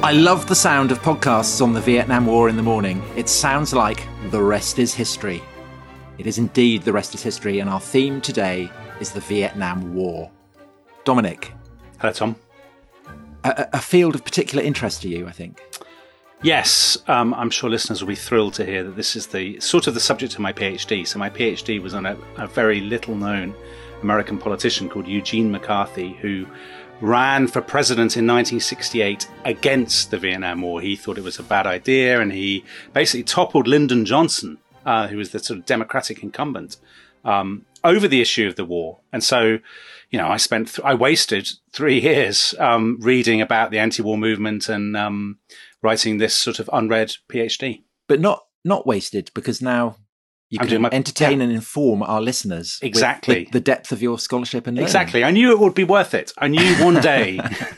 I love the sound of podcasts on the Vietnam War in the morning. It sounds like the rest is history. It is indeed the rest is history, and our theme today is the Vietnam War. Dominic. Hello, Tom. A field of particular interest to you, I think. Yes, I'm sure listeners will be thrilled to hear that this is the sort of the subject of my PhD. So my PhD was on a very little-known American politician called Eugene McCarthy, who ran for president in 1968 against the Vietnam War. He thought it was a bad idea, and he basically toppled Lyndon Johnson, who was the sort of Democratic incumbent, over the issue of the war. And so, you know, I wasted 3 years reading about the anti-war movement and writing this sort of unread PhD. But not wasted, because now you can entertain and inform our listeners exactly with the depth of your scholarship and learning. Exactly. I knew it would be worth it. I knew one day,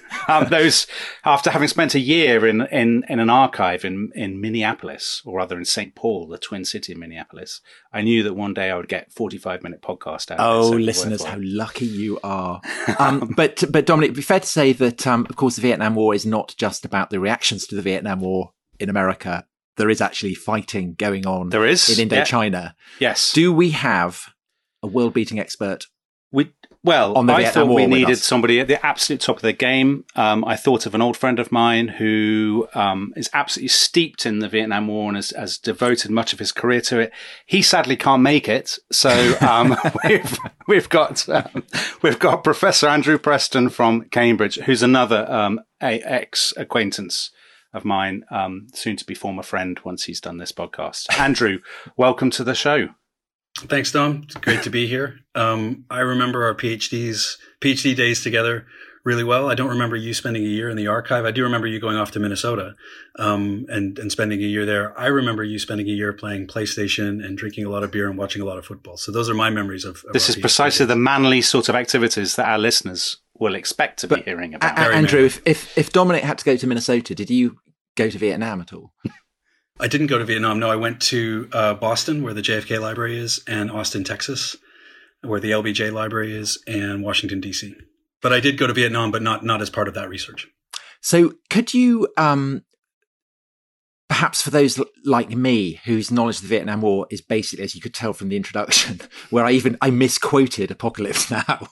after having spent a year in an archive in Minneapolis, or rather in St. Paul, the twin city of Minneapolis, I knew that one day I would get 45-minute podcast out of it. Oh, listeners, how lucky you are. But Dominic, it'd be fair to say that, of course, the Vietnam War is not just about the reactions to the Vietnam War in America. There is actually fighting going on in Indochina. Yeah. Yes. Do we have a world-beating expert? I thought we needed somebody at the absolute top of their game. I thought of an old friend of mine who is absolutely steeped in the Vietnam War and has devoted much of his career to it. He sadly can't make it, so we've got Professor Andrew Preston from Cambridge, who's another ex-acquaintance of mine, soon to be former friend once he's done this podcast. Andrew, welcome to the show. Thanks, Dom. It's great to be here. I remember our PhD days together really well. I don't remember you spending a year in the archive. I do remember you going off to Minnesota and spending a year there. I remember you spending a year playing PlayStation and drinking a lot of beer and watching a lot of football. So those are my memories of this is precisely the manly sort of activities that our listeners will expect to be hearing about. Andrew, if Dominic had to go to Minnesota, did you go to Vietnam at all? I didn't go to Vietnam. No, I went to Boston, where the JFK Library is, and Austin, Texas, where the LBJ Library is, and Washington, D.C. But I did go to Vietnam, but not as part of that research. So could you, perhaps for those like me, whose knowledge of the Vietnam War is basically, as you could tell from the introduction, where I misquoted Apocalypse Now,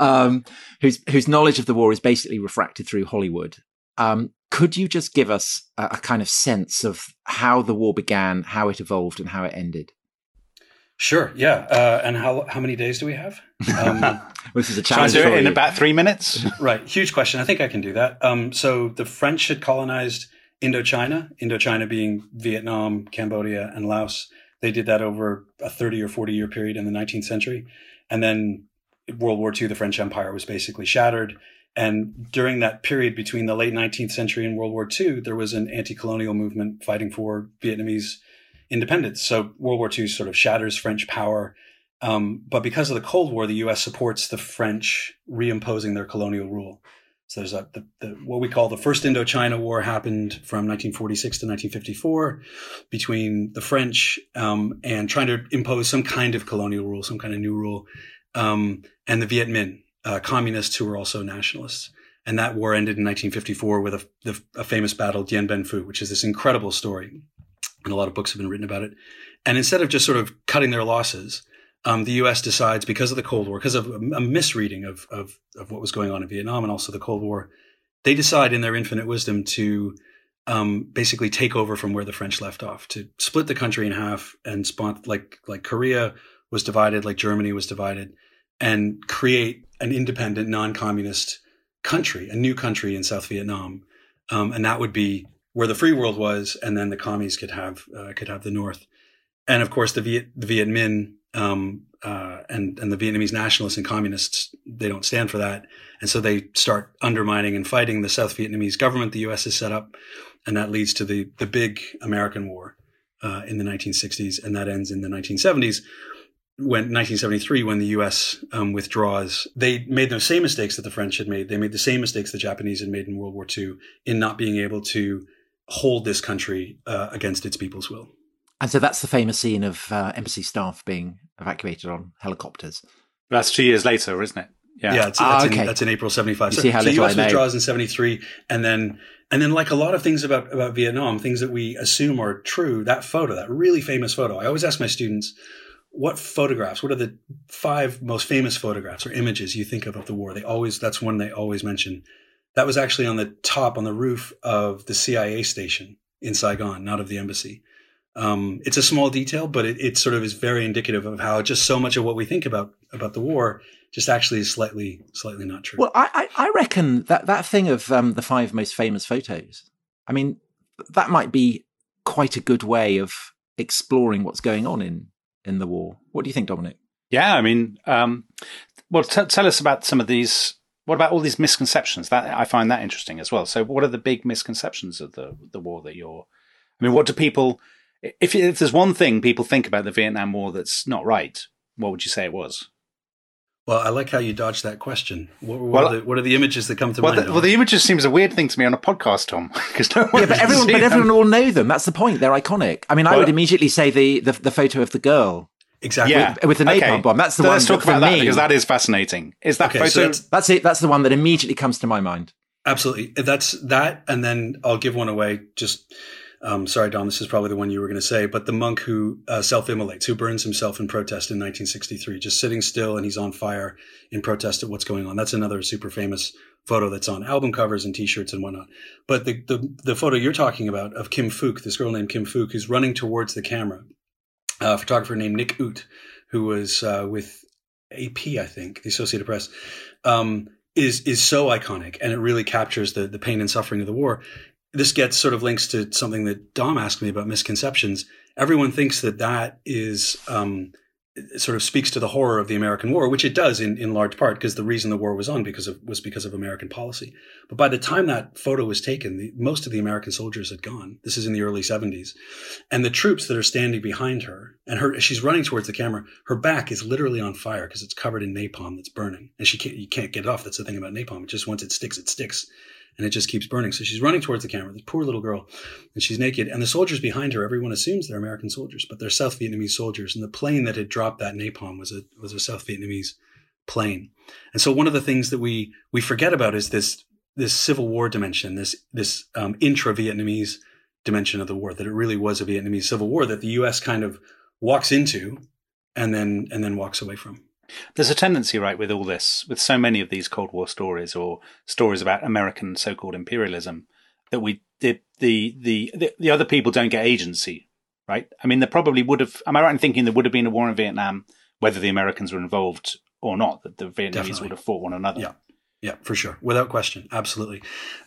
whose knowledge of the war is basically refracted through Hollywood. Could you just give us a kind of sense of how the war began, how it evolved, and how it ended? Sure, yeah. And how many days do we have? This is a challenge. Try to do it in about 3 minutes. Right, huge question. I think I can do that. So the French had colonized Indochina being Vietnam, Cambodia, and Laos. They did that over a 30 or 40-year period in the 19th century. And then World War II, the French Empire was basically shattered. And during that period between the late 19th century and World War II, there was an anti-colonial movement fighting for Vietnamese independence. So World War II sort of shatters French power. But because of the Cold War, the U.S. supports the French reimposing their colonial rule. So there's what we call the First Indochina War happened from 1946 to 1954 between the French and trying to impose some kind of colonial rule, some kind of new rule, and the Viet Minh. Communists who were also nationalists. And that war ended in 1954 with a famous battle, Dien Bien Phu, which is this incredible story. And a lot of books have been written about it. And instead of just sort of cutting their losses, the U.S. decides, because of the Cold War, because of a misreading of what was going on in Vietnam and also the Cold War, they decide in their infinite wisdom to basically take over from where the French left off, to split the country in half and like Korea was divided, like Germany was divided, and create an independent, non-communist country, a new country in South Vietnam, and that would be where the free world was, and then the commies could have the North, and of course the Viet Minh and the Vietnamese nationalists and communists, they don't stand for that, and so they start undermining and fighting the South Vietnamese government the U.S. has set up, and that leads to the big American War in the 1960s, and that ends in the 1970s. 1973, when the U.S. Withdraws, they made the same mistakes that the French had made. They made the same mistakes the Japanese had made in World War II in not being able to hold this country against its people's will. And so that's the famous scene of embassy staff being evacuated on helicopters. That's 2 years later, isn't it? Yeah, that's in April 75. You see how so little US I know. withdraws in 73, and then like a lot of things about Vietnam, things that we assume are true. That photo, that really famous photo. I always ask my students, what are the 5 most famous photographs or images you think of the war? That's one they always mention. That was actually on the roof of the CIA station in Saigon, not of the embassy. It's a small detail, but it sort of is very indicative of how just so much of what we think about the war just actually is slightly not true. Well, I reckon that thing of the 5 most famous photos, I mean, that might be quite a good way of exploring what's going on in the war. What do you think, Dominic? Yeah, I mean, tell us about some of these. What about all these misconceptions? That I find that interesting as well. So what are the big misconceptions of the war that what do people, if there's one thing people think about the Vietnam War that's not right, what would you say it was? Well, I like how you dodged that question. What are the images that come to mind? Well, the images seems a weird thing to me on a podcast, Tom, because everyone will know them. That's the point. They're iconic. I mean, I would immediately say the photo of the girl. Exactly. Yeah. With the napalm bomb. That's the one. Let's talk about that because that is fascinating. Is that photo? So that's it. That's the one that immediately comes to my mind. Absolutely. That's that. And then I'll give one away. Just, sorry, Dom, this is probably the one you were going to say, but the monk who self-immolates, who burns himself in protest in 1963, just sitting still and he's on fire in protest at what's going on. That's another super famous photo that's on album covers and T-shirts and whatnot. But the photo you're talking about of Kim Phuc, this girl named Kim Phuc, who's running towards the camera, a photographer named Nick Ut, who was with AP, I think, the Associated Press, is so iconic, and it really captures the pain and suffering of the war. This gets sort of links to something that Dom asked me about misconceptions. Everyone thinks that is sort of speaks to the horror of the American war, which it does in large part, because the reason the war was on was because of American policy. But by the time that photo was taken, most of the American soldiers had gone. This is in the early 70s. And the troops that are standing behind her, and she's running towards the camera, her back is literally on fire because it's covered in napalm that's burning. And you can't get it off. That's the thing about napalm. It just, once it sticks. And it just keeps burning. So she's running towards the camera, this poor little girl, and she's naked. And the soldiers behind her, everyone assumes they're American soldiers, but they're South Vietnamese soldiers. And the plane that had dropped that napalm was a South Vietnamese plane. And so one of the things that we forget about is this Civil War dimension, this intra-Vietnamese dimension of the war, that it really was a Vietnamese Civil War that the U.S. kind of walks into and then walks away from. There's a tendency, right, with all this, with so many of these Cold War stories or stories about American so-called imperialism, that the other people don't get agency, right? I mean, there probably would have. Am I right in thinking there would have been a war in Vietnam, whether the Americans were involved or not? That the Vietnamese Definitely would have fought one another. Yeah, for sure, without question, absolutely.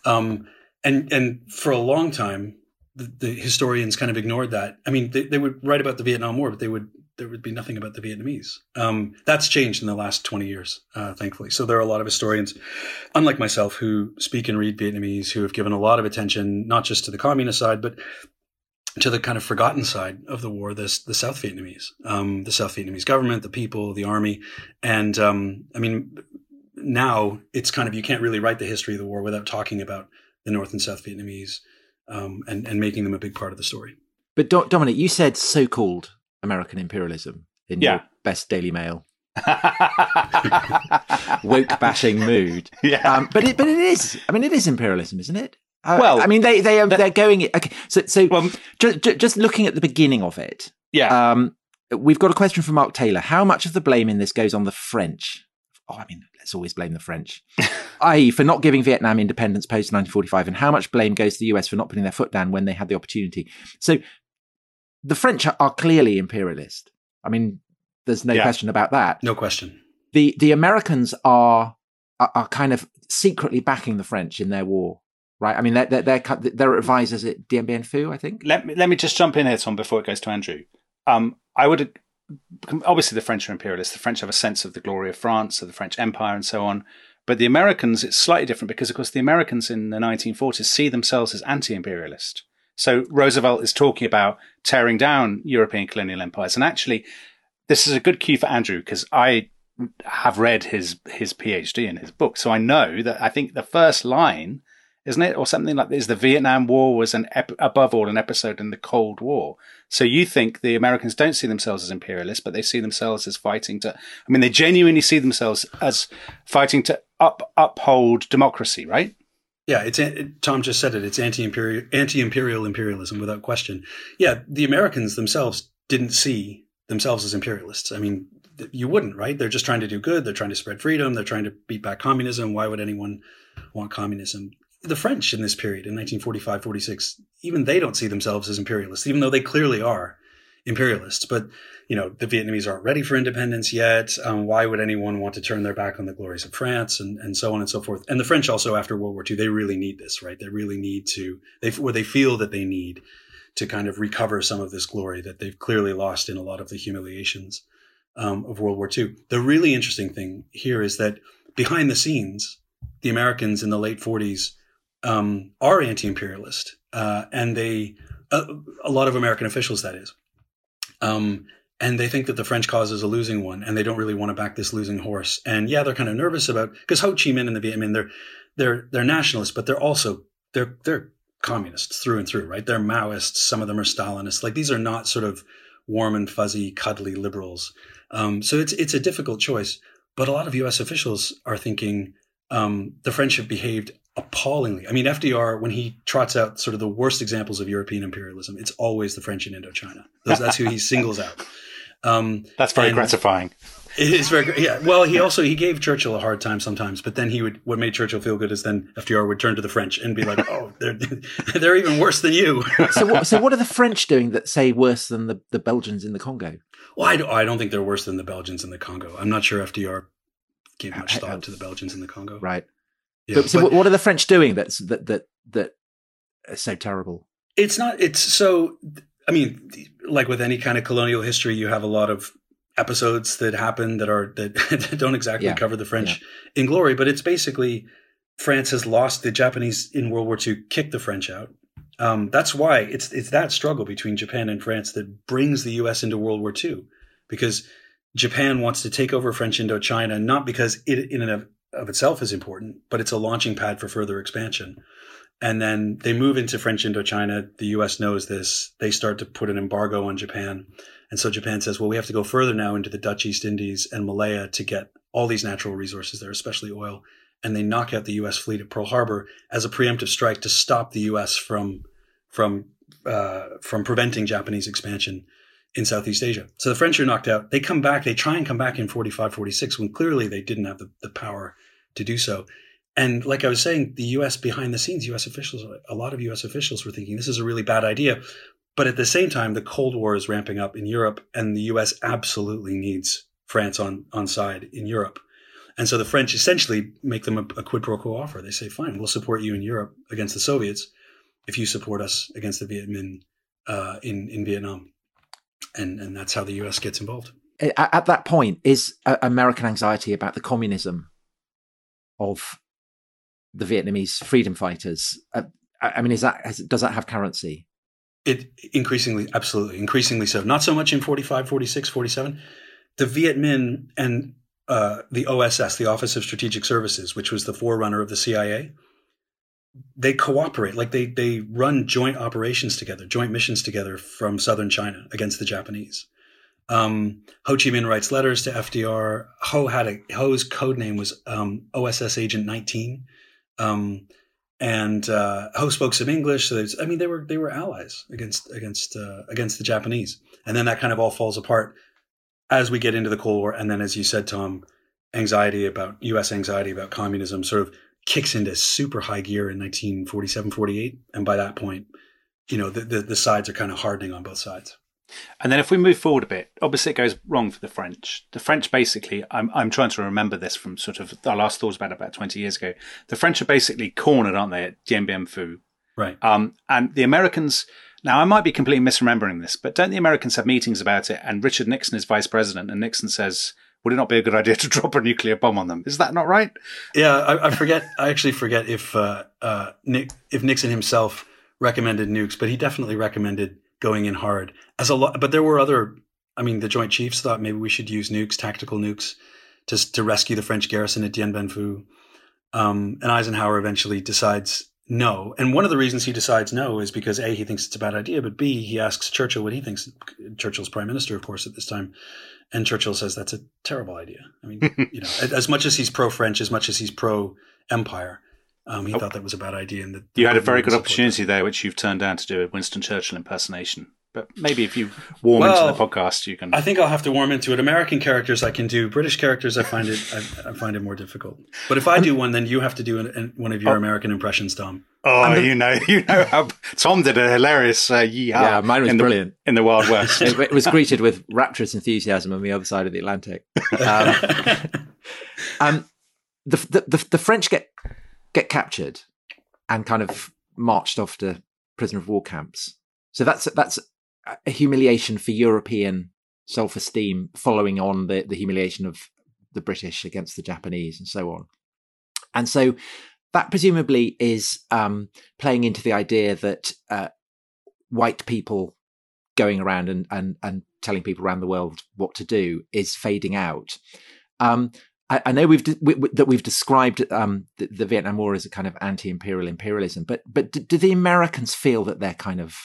And for a long time, the historians kind of ignored that. I mean, they would write about the Vietnam War, but there would be nothing about the Vietnamese. That's changed in the last 20 years, thankfully. So there are a lot of historians, unlike myself, who speak and read Vietnamese, who have given a lot of attention, not just to the communist side, but to the kind of forgotten side of the war, the South Vietnamese government, the people, the army. And I mean, now it's kind of, you can't really write the history of the war without talking about the North and South Vietnamese and making them a big part of the story. But Dominic, you said so-called American imperialism in your best Daily Mail woke bashing mood. Yeah, but it is. I mean, it is imperialism, isn't it? Well, I mean, they're going. Okay, so just looking at the beginning of it. Yeah. We've got a question from Mark Taylor. How much of the blame in this goes on the French? I mean, let's always blame the French, i.e. for not giving Vietnam independence post 1945, and how much blame goes to the US for not putting their foot down when they had the opportunity? So the French are clearly imperialist. I mean, there's no question about that. No question. The Americans are kind of secretly backing the French in their war, right? I mean, they're advisors at Dien Bien Phu, I think. Let me just jump in here, Tom, before it goes to Andrew. I would obviously the French are imperialists. The French have a sense of the glory of France, of the French Empire, and so on. But the Americans, it's slightly different because, of course, the Americans in the 1940s see themselves as anti-imperialist. So Roosevelt is talking about tearing down European colonial empires. And actually, this is a good cue for Andrew, because I have read his PhD in his book. So I know that I think the first line isn't it? Or something like this. The Vietnam War was above all an episode in the Cold War. So you think the Americans don't see themselves as imperialists, but they see themselves as fighting to, they genuinely see themselves as fighting to uphold democracy, right? Yeah, Tom just said it. It's anti-imperial imperialism without question. Yeah, the Americans themselves didn't see themselves as imperialists. I mean, you wouldn't, right? They're just trying to do good. They're trying to spread freedom. They're trying to beat back communism. Why would anyone want communism? The French in this period, in 1945, 46, even they don't see themselves as imperialists, even though they clearly are imperialists. But, the Vietnamese aren't ready for independence yet. Why would anyone want to turn their back on the glories of France and so on and so forth? And the French also, after World War II, they really need this, right? They really need to, they feel that they need to kind of recover some of this glory that they've clearly lost in a lot of the humiliations of World War II. The really interesting thing here is that behind the scenes, the Americans in the late 40s are anti-imperialist, and a lot of American officials, that is, and they think that the French cause is a losing one, and they don't really want to back this losing horse. And yeah, they're kind of nervous about, because Ho Chi Minh and the Viet Minh, they're nationalists, but they're communists through and through, right? They're Maoists. Some of them are Stalinists. Like, these are not sort of warm and fuzzy, cuddly liberals. So it's a difficult choice. But a lot of U.S. officials are thinking the French have behaved appallingly. I mean, FDR, when he trots out sort of the worst examples of European imperialism, it's always the French in Indochina. That's who he singles out. That's very gratifying. It is very, yeah. Well, he gave Churchill a hard time sometimes, but then what made Churchill feel good is then FDR would turn to the French and be like, "Oh, they're even worse than you." So what are the French doing that say worse than the Belgians in the Congo? Well, I don't think they're worse than the Belgians in the Congo. I'm not sure FDR gave much thought to the Belgians in the Congo. Right. Yeah, but what are the French doing that is so terrible? It's not. It's so. I mean, like with any kind of colonial history, you have a lot of episodes that happen that don't exactly cover the French in glory, but it's basically France has lost. The Japanese in World War II kicked the French out. That's why it's that struggle between Japan and France that brings the U.S. into World War II, because Japan wants to take over French Indochina, not because it in and of itself is important, but it's a launching pad for further expansion. And then they move into French Indochina. The U.S. knows this. They start to put an embargo on Japan. And so Japan says, well, we have to go further now into the Dutch East Indies and Malaya to get all these natural resources there, especially oil. And they knock out the U.S. fleet at Pearl Harbor as a preemptive strike to stop the U.S. from preventing Japanese expansion in Southeast Asia. So the French are knocked out. They come back. They try and come back in 45, 46, when clearly they didn't have the power to do so. And like I was saying, the U.S. behind the scenes, a lot of U.S. officials were thinking this is a really bad idea. But at the same time, the Cold War is ramping up in Europe, and the U.S. absolutely needs France on side in Europe. And so the French essentially make them a quid pro quo offer. They say, fine, we'll support you in Europe against the Soviets if you support us against the Viet Minh in Vietnam. And that's how the U.S. gets involved. At that point, is American anxiety about the communism of the Vietnamese freedom fighters, does that have currency? It absolutely increasingly so. Not so much in 45, 46, 47. The Viet Minh and the OSS, the Office of Strategic Services, which was the forerunner of the CIA, they cooperate. Like they run joint operations together, joint missions together from southern China against the Japanese. Ho Chi Minh writes letters to FDR. Ho's code name was OSS Agent 19. And Ho spoke some English, so they were allies against the Japanese. And then that kind of all falls apart as we get into the Cold War. And then, as you said, Tom, U.S. anxiety about communism sort of kicks into super high gear in 1947, 48. And by that point, the sides are kind of hardening on both sides. And then if we move forward a bit, obviously it goes wrong for the French. The French basically, I'm trying to remember this from sort of our last thoughts about 20 years ago. The French are basically cornered, aren't they, at Dien Bien Phu? Right. And the Americans, now I might be completely misremembering this, but don't the Americans have meetings about it? And Richard Nixon is vice president, and Nixon says, would it not be a good idea to drop a nuclear bomb on them? Is that not right? Yeah, I actually forget if Nixon himself recommended nukes, but he definitely recommended going in hard but there were the Joint Chiefs thought maybe we should use nukes, tactical nukes, to rescue the French garrison at Dien Bien Phu. And Eisenhower eventually decides no. And one of the reasons he decides no is because A, he thinks it's a bad idea, but B, he asks Churchill what he thinks. Churchill's prime minister, of course, at this time. And Churchill says that's a terrible idea. I mean, as much as he's pro-French, as much as he's pro-empire, he thought that was a bad idea. And you had a very good opportunity there, which you've turned down to do a Winston Churchill impersonation. But maybe if you warm into the podcast, you can. I think I'll have to warm into it. American characters I can do. British characters I find it more difficult. But if I do one, then you have to do one of your American impressions, Tom. Oh, you know how Tom did a hilarious yeehaw. Yeah, mine was brilliant in the Wild West. It was greeted with rapturous enthusiasm on the other side of the Atlantic. The French get captured and kind of marched off to prisoner of war camps. So that's a humiliation for European self-esteem, following on the humiliation of the British against the Japanese and so on. And so that presumably is playing into the idea that white people going around and telling people around the world what to do is fading out. I know we've described the Vietnam War as a kind of anti-imperial imperialism, but do the Americans feel that they're kind of,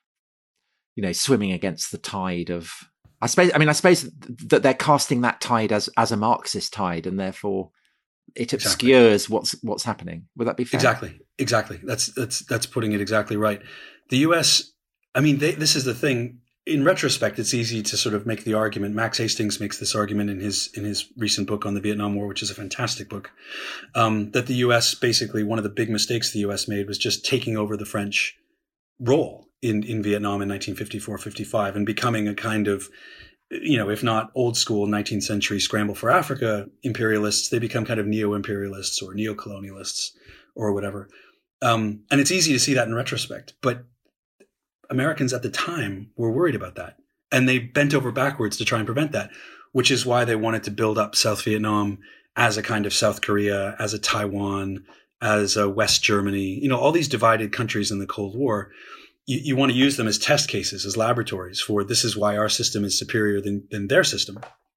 swimming against the tide of? I suppose that they're casting that tide as a Marxist tide, and therefore it obscures what's happening. Would that be fair? Exactly. That's putting it exactly right. The U.S. This is the thing. In retrospect, it's easy to sort of make the argument. Max Hastings makes this argument in his recent book on the Vietnam War, which is a fantastic book, that the U.S. basically, one of the big mistakes the U.S. made was just taking over the French role in Vietnam in 1954-55 and becoming a kind of, if not old school 19th century scramble for Africa imperialists, they become kind of neo-imperialists or neo-colonialists or whatever. And it's easy to see that in retrospect, but Americans at the time were worried about that. And they bent over backwards to try and prevent that, which is why they wanted to build up South Vietnam as a kind of South Korea, as a Taiwan, as a West Germany, all these divided countries in the Cold War. You want to use them as test cases, as laboratories for this is why our system is superior than their system.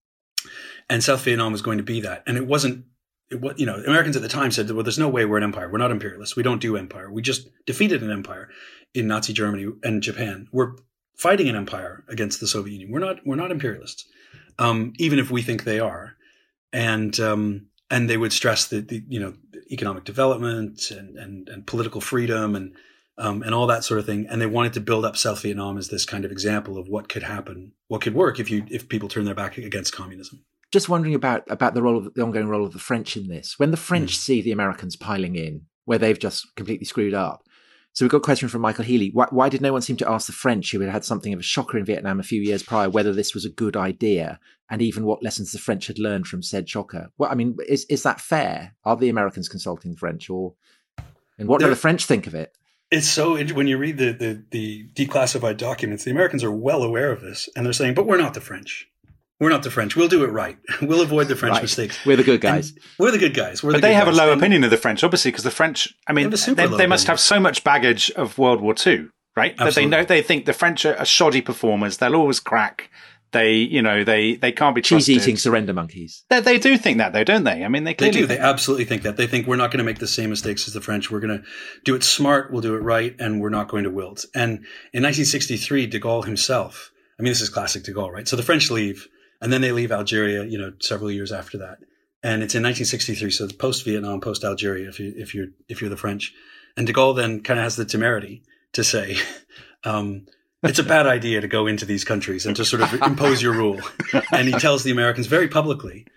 And South Vietnam was going to be that. And Americans at the time said, well, there's no way we're an empire. We're not imperialists. We don't do empire. We just defeated an empire in Nazi Germany and Japan. We're fighting an empire against the Soviet Union. We're not imperialists, even if we think they are. And they would stress the economic development and political freedom and all that sort of thing. And they wanted to build up South Vietnam as this kind of example of what could happen, what could work if people turn their back against communism. Just wondering about the ongoing role of the French in this. When the French see the Americans piling in, where they've just completely screwed up. So we've got a question from Michael Healy. Why did no one seem to ask the French, who had had something of a shocker in Vietnam a few years prior, whether this was a good idea, and even what lessons the French had learned from said shocker? Well, is that fair? Are the Americans consulting the French, and what do the French think of it? It's so when you read the declassified documents, the Americans are well aware of this, and they're saying, "But we're not the French. We're not the French. We'll do it right. We'll avoid the French mistakes. We're the good guys. We're the good guys. But they have a low opinion of the French, obviously, because the French, they must have so much baggage of World War II, right? Absolutely. That they think the French are shoddy performers. They'll always crack. They can't be trusted. Cheese-eating surrender monkeys. They do think that, though, don't they? They do. They absolutely think that. They think we're not going to make the same mistakes as the French. We're going to do it smart. We'll do it right, and we're not going to wilt. And in 1963, de Gaulle himself. This is classic de Gaulle, right? So the French leave. And then they leave Algeria, several years after that. And it's in 1963, so post-Vietnam, post-Algeria, if you're the French. And de Gaulle then kind of has the temerity to say, it's a bad idea to go into these countries and to sort of impose your rule. And he tells the Americans very publicly,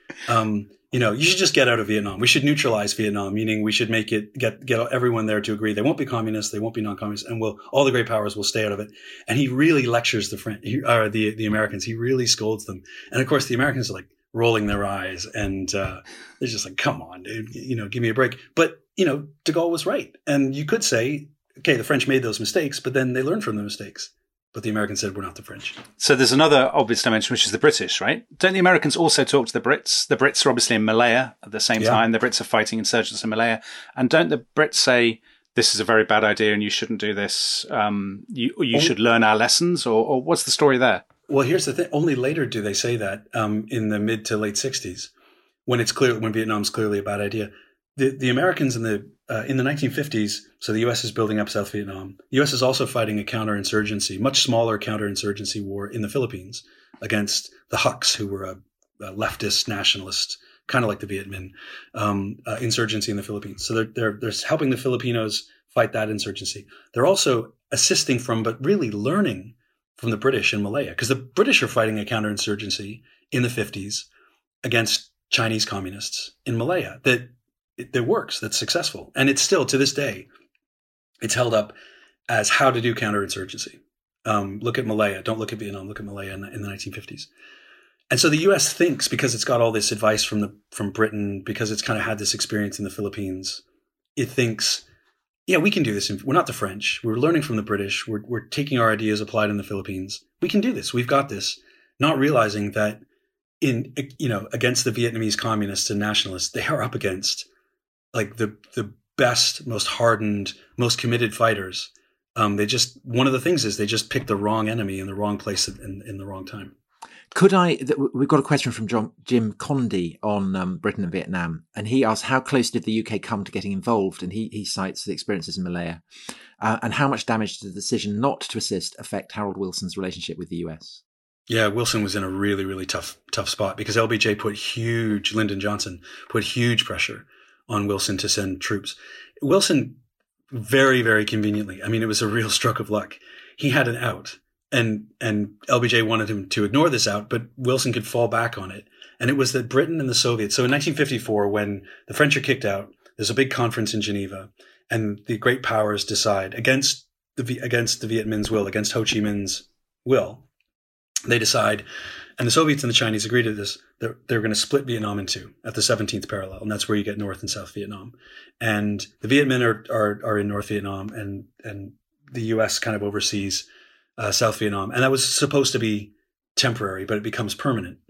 you should just get out of Vietnam. We should neutralize Vietnam, meaning we should make it get everyone there to agree they won't be communists, they won't be non-communists, and all the great powers will stay out of it. And he really lectures the Americans. He really scolds them. And of course, the Americans are like rolling their eyes, and they're just like, "Come on, dude, give me a break." But de Gaulle was right, and you could say, okay, the French made those mistakes, but then they learned from the mistakes. But the Americans said, we're not the French. So there's another obvious dimension, which is the British, right? Don't the Americans also talk to the Brits? The Brits are obviously in Malaya at the same time. The Brits are fighting insurgents in Malaya. And don't the Brits say, this is a very bad idea and you shouldn't do this? You should learn our lessons? Or what's the story there? Well, here's the thing. Only later do they say that, in the mid to late 60s, when Vietnam's clearly a bad idea. The Americans and in the 1950s, so the U.S. is building up South Vietnam. The U.S. is also fighting a counterinsurgency, much smaller counterinsurgency war in the Philippines against the Hucs, who were a leftist nationalist, kind of like the Viet Minh, insurgency in the Philippines. So they're helping the Filipinos fight that insurgency. They're also assisting from, but really learning from the British in Malaya, because the British are fighting a counterinsurgency in the 50s against Chinese communists in Malaya that works, that's successful. And it's still, to this day, it's held up as how to do counterinsurgency. Look at Malaya. Don't look at Vietnam. Look at Malaya in the 1950s. And so the U.S. thinks, because it's got all this advice from Britain, because it's kind of had this experience in the Philippines, it thinks, yeah, we can do this. We're not the French. We're learning from the British. We're taking our ideas applied in the Philippines. We can do this. We've got this. Not realizing that against the Vietnamese communists and nationalists, they are up against like the best, most hardened, most committed fighters. One of the things is they just picked the wrong enemy in the wrong place in the wrong time. We've got a question from Jim Condy on Britain and Vietnam, and he asks, how close did the UK come to getting involved? And he cites the experiences in Malaya. And how much damage did the decision not to assist affect Harold Wilson's relationship with the US? Yeah, Wilson was in a really, really tough spot because LBJ Lyndon Johnson put huge pressure on Wilson to send troops. Wilson, very, very conveniently, I mean, it was a real stroke of luck. He had an out. And LBJ wanted him to ignore this out, but Wilson could fall back on it. And it was that Britain and the Soviets. So in 1954, when the French are kicked out, there's a big conference in Geneva, and the great powers decide against the Viet Minh's will, against Ho Chi Minh's will. They decide, and the Soviets and the Chinese agree to this, they're going to split Vietnam in two at the 17th parallel. And that's where you get North and South Vietnam. And the Viet Minh are in North Vietnam, and the U.S. kind of oversees South Vietnam. And that was supposed to be temporary, but it becomes permanent.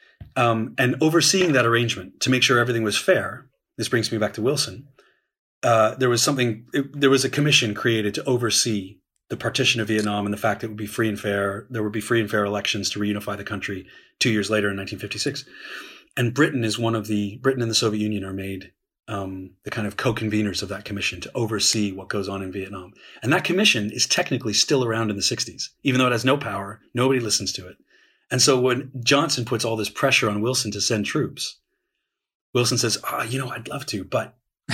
And overseeing that arrangement to make sure everything was fair, this brings me back to Wilson, there was a commission created to oversee the partition of Vietnam and the fact that it would be free and fair. There would be free and fair elections to reunify the country 2 years later in 1956. And Britain and the Soviet Union are made the kind of co-conveners of that commission to oversee what goes on in Vietnam. And that commission is technically still around in the 60s, even though it has no power. Nobody listens to it. And so when Johnson puts all this pressure on Wilson to send troops, Wilson says, I'd love to, but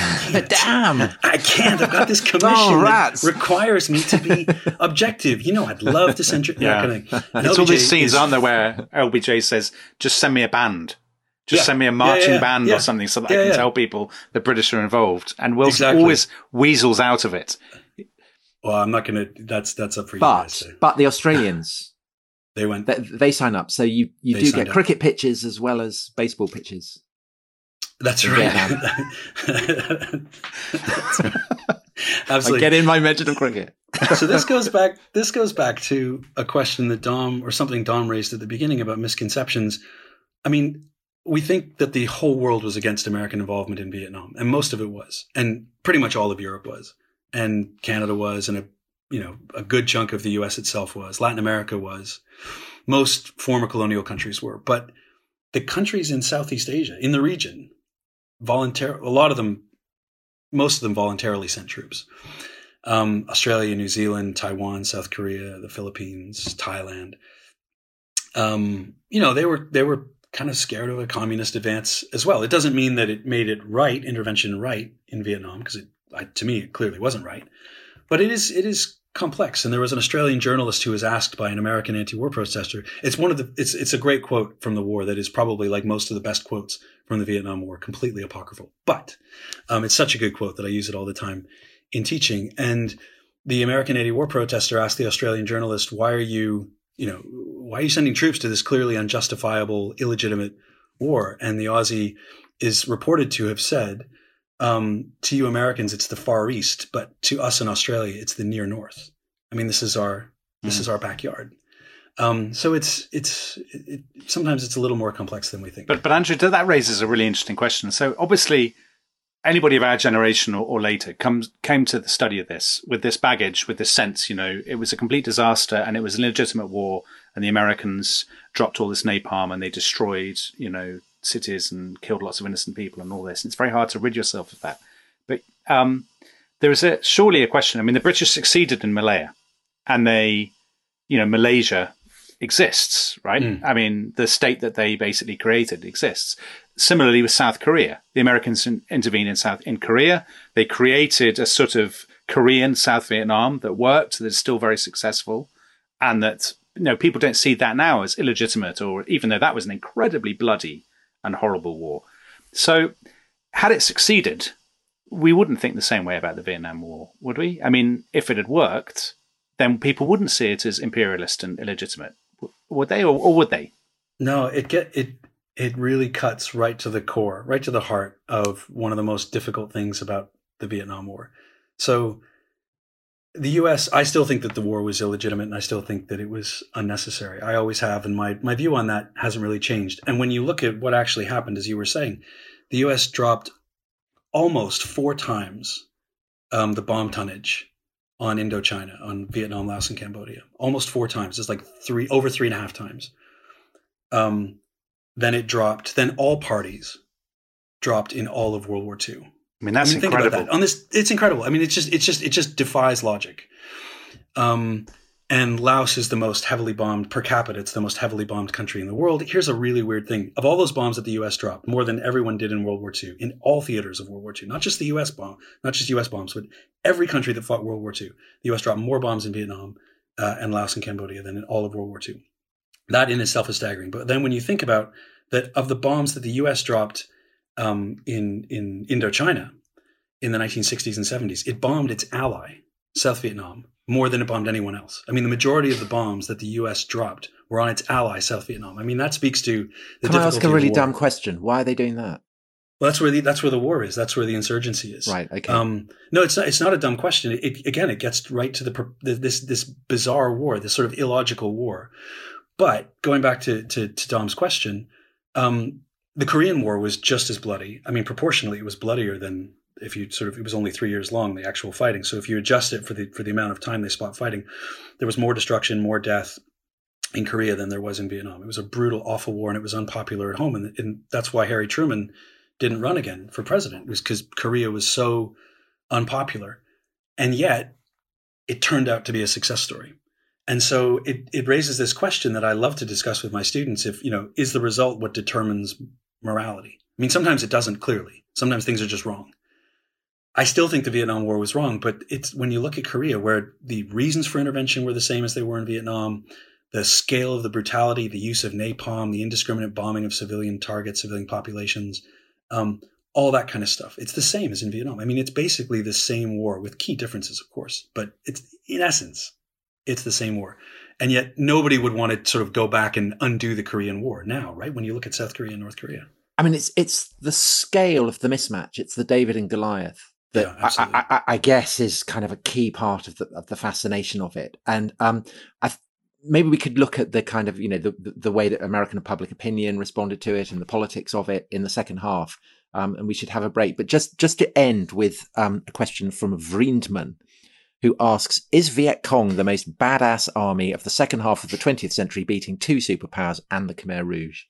damn, I can't. I've got this commission that requires me to be objective. I'd love to send troops. Yeah. It's all these scenes, aren't there, where LBJ says, just send me a band. Just send me a marching band or something so that I can tell people the British are involved. And Wilson always weasels out of it. Well, I'm not going to. That's up for you guys. But the Australians, they sign up. So you do get cricket pitches as well as baseball pitches. That's right. Absolutely. I get in my mention of cricket. So this goes back to a question that Dom raised at the beginning about misconceptions. I mean, we think that the whole world was against American involvement in Vietnam, and most of it was, and pretty much all of Europe was, and Canada was, and a good chunk of the U.S. itself was, Latin America was, most former colonial countries were, but the countries in Southeast Asia, in the region, most of them voluntarily sent troops. Australia, New Zealand, Taiwan, South Korea, the Philippines, Thailand. They were kind of scared of a communist advance as well. It doesn't mean that it made it right, intervention right in Vietnam, because to me, it clearly wasn't right. But it is complex. And there was an Australian journalist who was asked by an American anti-war protester. It's a great quote from the war that is probably, like most of the best quotes from the Vietnam War, completely apocryphal. But it's such a good quote that I use it all the time in teaching. And the American anti-war protester asked the Australian journalist, why are you sending troops to this clearly unjustifiable, illegitimate war? And the Aussie is reported to have said, to you Americans, it's the Far East, but to us in Australia, it's the near North. I mean, this is our backyard. So sometimes it's a little more complex than we think. But Andrew, that raises a really interesting question. So obviously, anybody of our generation or later came to the study of this with this baggage, with this sense, it was a complete disaster and it was an illegitimate war, and the Americans dropped all this napalm and they destroyed, cities and killed lots of innocent people and all this. And it's very hard to rid yourself of that. But there is surely a question. I mean, the British succeeded in Malaya, and Malaysia exists, right? I mean, the state that they basically created exists. Similarly with South Korea, the Americans intervened in Korea. They created a sort of Korean South Vietnam that worked, that's still very successful, and that people don't see that now as illegitimate, or even though that was an incredibly bloody and horrible war. So, had it succeeded, we wouldn't think the same way about the Vietnam War, would we? I mean, if it had worked, then people wouldn't see it as imperialist and illegitimate, would they, or would they? No, it really cuts right to the core, right to the heart of one of the most difficult things about the Vietnam War. So the U.S., I still think that the war was illegitimate, and I still think that it was unnecessary. I always have, and my view on that hasn't really changed. And when you look at what actually happened, as you were saying, the U.S. dropped almost 4 times the bomb tonnage on Indochina, on Vietnam, Laos, and Cambodia. Almost 4 times. It's like over 3.5 times. Then it dropped. Then all parties dropped in all of World War II. I mean, that's incredible. Think about that. It's incredible. I mean, it just defies logic. And Laos is the most heavily bombed per capita. It's the most heavily bombed country in the world. Here's a really weird thing. Of all those bombs that the U.S. dropped, more than everyone did in World War II, in all theaters of World War II, not just the U.S. bombs, but every country that fought World War II, the U.S. dropped more bombs in Vietnam and Laos and Cambodia than in all of World War II. That in itself is staggering. But then when you think about that, of the bombs that the U.S. dropped in Indochina in the 1960s and 70s, it bombed its ally, South Vietnam, more than it bombed anyone else. I mean, the majority of the bombs that the U.S. dropped were on its ally, South Vietnam. I mean, that speaks to the Can I ask a really dumb question? Why are they doing that? Well, that's where the war is. That's where the insurgency is. Right. Okay. No, it's not a dumb question. It gets right to this bizarre war, this sort of illogical war. But going back to Dom's question, the Korean War was just as bloody. I mean, proportionally, it was bloodier than it was only 3 years long, the actual fighting. So if you adjust it for the amount of time they spent fighting, there was more destruction, more death in Korea than there was in Vietnam. It was a brutal, awful war, and it was unpopular at home. And that's why Harry Truman didn't run again for president. It was because Korea was so unpopular. And yet it turned out to be a success story. And so it raises this question that I love to discuss with my students. Is the result what determines morality? I mean, sometimes it doesn't clearly. Sometimes things are just wrong. I still think the Vietnam War was wrong, but it's when you look at Korea, where the reasons for intervention were the same as they were in Vietnam, the scale of the brutality, the use of napalm, the indiscriminate bombing of civilian targets, civilian populations, all that kind of stuff. It's the same as in Vietnam. I mean, it's basically the same war with key differences, of course, but it's in essence, it's the same war. And yet nobody would want to sort of go back and undo the Korean War now, right? When you look at South Korea and North Korea. I mean, it's the scale of the mismatch. It's the David and Goliath that I guess is kind of a key part of the fascination of it. And maybe we could look at the kind of, the way that American public opinion responded to it and the politics of it in the second half. And we should have a break. But just to end with a question from Vriendman, who asks, is Viet Cong the most badass army of the second half of the 20th century, beating 2 superpowers and the Khmer Rouge?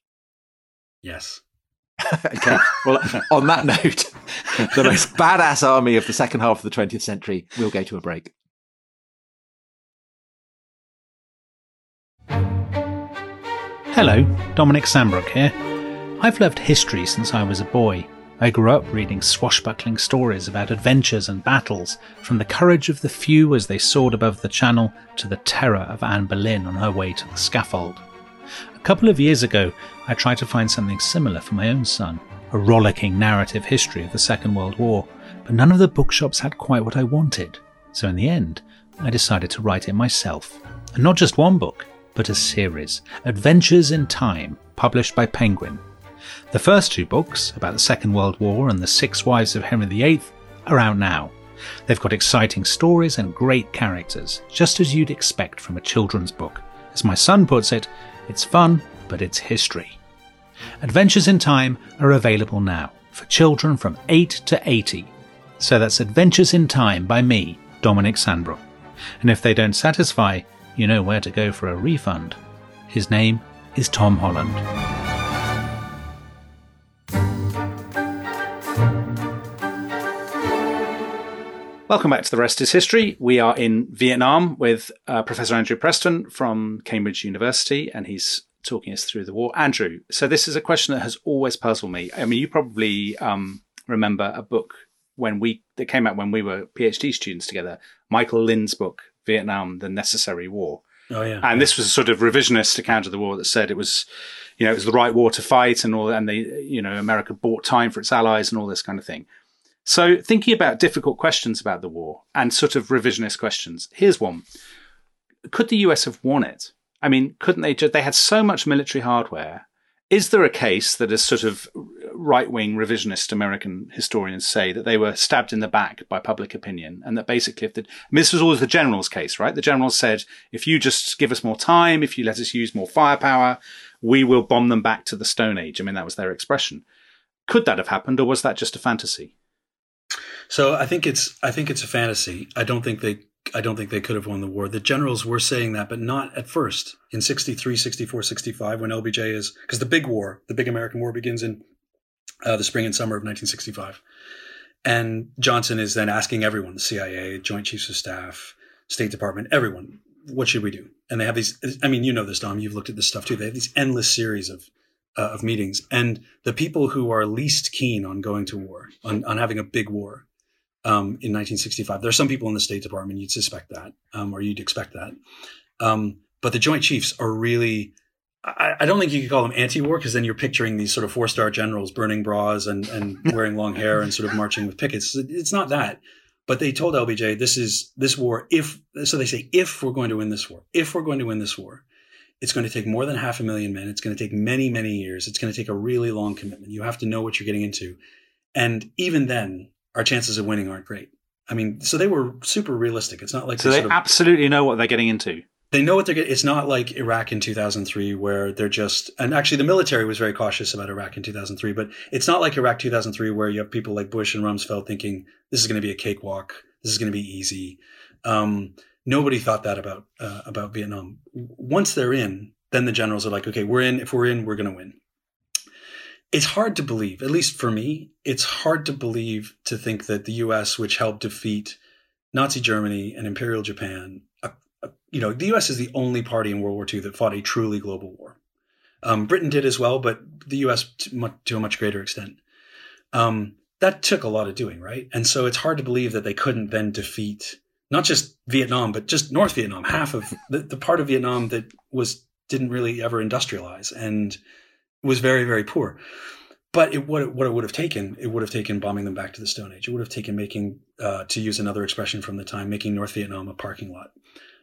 Yes. Okay. Well, on that note, the most badass army of the second half of the 20th century, we'll go to a break. Hello, Dominic Sandbrook here. I've loved history since I was a boy. I grew up reading swashbuckling stories about adventures and battles, from the courage of the few as they soared above the Channel to the terror of Anne Boleyn on her way to the scaffold. A couple of years ago, I tried to find something similar for my own son, a rollicking narrative history of the Second World War, but none of the bookshops had quite what I wanted. So in the end, I decided to write it myself. And not just one book, but a series, Adventures in Time, published by Penguin. The first 2 books, about the Second World War and the 6 Wives of Henry VIII, are out now. They've got exciting stories and great characters, just as you'd expect from a children's book. As my son puts it, it's fun, but it's history. Adventures in Time are available now, for children from 8 to 80. So that's Adventures in Time by me, Dominic Sandbrook. And if they don't satisfy, you know where to go for a refund. His name is Tom Holland. Welcome back to The Rest is History. We are in Vietnam with Professor Andrew Preston from Cambridge University, and he's talking us through the war. Andrew, so this is a question that has always puzzled me. I mean, you probably remember a book that came out when we were PhD students together, Michael Lind's book, Vietnam, The Necessary War. Oh, yeah. And this was a sort of revisionist account of the war that said it was the right war to fight and all, and America bought time for its allies and all this kind of thing. So thinking about difficult questions about the war and sort of revisionist questions, here's one. Could the US have won it? I mean, couldn't they they had so much military hardware. Is there a case that as sort of right-wing revisionist American historians say that they were stabbed in the back by public opinion, and that basically this was always the general's case, right? The general said, if you just give us more time, if you let us use more firepower, we will bomb them back to the Stone Age. I mean, that was their expression. Could that have happened, or was that just a fantasy? So I think it's a fantasy. I don't think they could have won the war. The generals were saying that, but not at first. In 63, 64, 65, when LBJ is, because the big American war begins in the spring and summer of 1965. And Johnson is then asking everyone, the CIA, Joint Chiefs of Staff, State Department, everyone, what should we do? And they have these, I mean, you know this, Dom, you've looked at this stuff too. They have these endless series of meetings. And the people who are least keen on going to war, on having a big war, in 1965. There are some people in the State Department, you'd suspect that, or you'd expect that. But the Joint Chiefs are really, I don't think you could call them anti-war, because then you're picturing these sort of 4-star generals burning bras and wearing long hair and sort of marching with pickets. It's not that. But they told LBJ, this war, so they say, if we're going to win this war, it's going to take more than 500,000 men. It's going to take many, many years. It's going to take a really long commitment. You have to know what you're getting into. And even then, our chances of winning aren't great. I mean, so they were super realistic. It's not like they absolutely know what they're getting into. They know what they're getting. It's not like Iraq in 2003 where they're just, and actually the military was very cautious about Iraq in 2003, but it's not like Iraq 2003 where you have people like Bush and Rumsfeld thinking this is going to be a cakewalk. This is going to be easy. Nobody thought that about Vietnam. Once they're in, then the generals are like, okay, we're in. If we're in, we're going to win. It's hard to believe, at least for me, it's hard to believe to think that the U.S., which helped defeat Nazi Germany and Imperial Japan, the U.S. is the only party in World War II that fought a truly global war. Britain did as well, but the U.S. to a much greater extent. That took a lot of doing, right? And so it's hard to believe that they couldn't then defeat not just Vietnam, but just North Vietnam, half of the part of Vietnam that didn't really ever industrialize and was very, very poor. But what it would have taken bombing them back to the Stone Age. It would have taken making, to use another expression from the time, making North Vietnam a parking lot.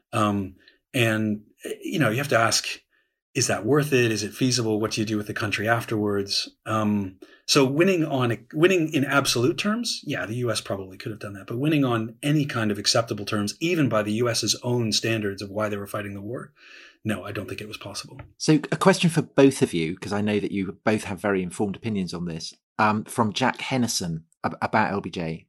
And you have to ask, is that worth it? Is it feasible? What do you do with the country afterwards? So winning in absolute terms, yeah, the U.S. probably could have done that. But winning on any kind of acceptable terms, even by the U.S.'s own standards of why they were fighting the war, no, I don't think it was possible. So a question for both of you, because I know that you both have very informed opinions on this, from Jack Hennison about LBJ.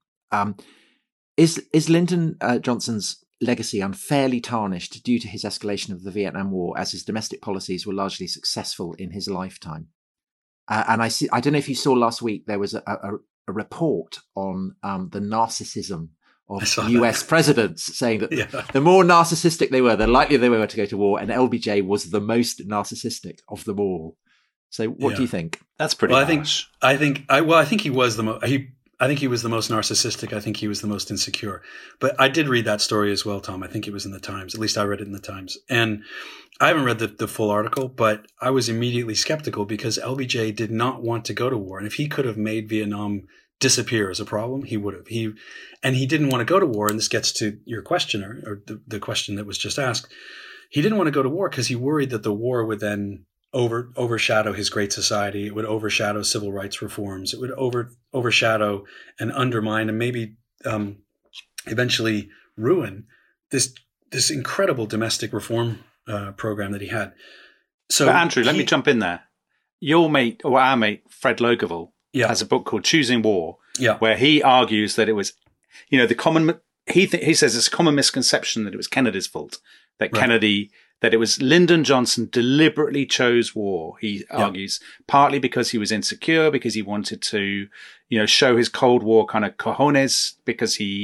Is Lyndon Johnson's legacy unfairly tarnished due to his escalation of the Vietnam War, as his domestic policies were largely successful in his lifetime? And I don't know if you saw last week, there was a report on the narcissism of US presidents, saying that the more narcissistic they were, the likelier they were to go to war, and LBJ was the most narcissistic of them all. So what do you think? That's pretty harsh. I think he was the most I think he was the most narcissistic. I think he was the most insecure. But I did read that story as well, Tom. I think it was in the Times. At least I read it in the Times. And I haven't read the full article, but I was immediately skeptical because LBJ did not want to go to war. And if he could have made Vietnam disappear as a problem, he would have. He didn't want to go to war. And this gets to your question, or the question that was just asked. He didn't want to go to war because he worried that the war would then overshadow his great society. It would overshadow civil rights reforms. It would overshadow and undermine and maybe eventually ruin this incredible domestic reform program that he had. So, but Andrew, let me jump in there. Your mate, or our mate, Fred Logeville, has a book called Choosing War, where he argues that it was, the common. He says it's a common misconception that it was Kennedy's fault, that Kennedy. That it was Lyndon Johnson deliberately chose war, he argues, partly because he was insecure, because he wanted to, show his Cold War kind of cojones, because he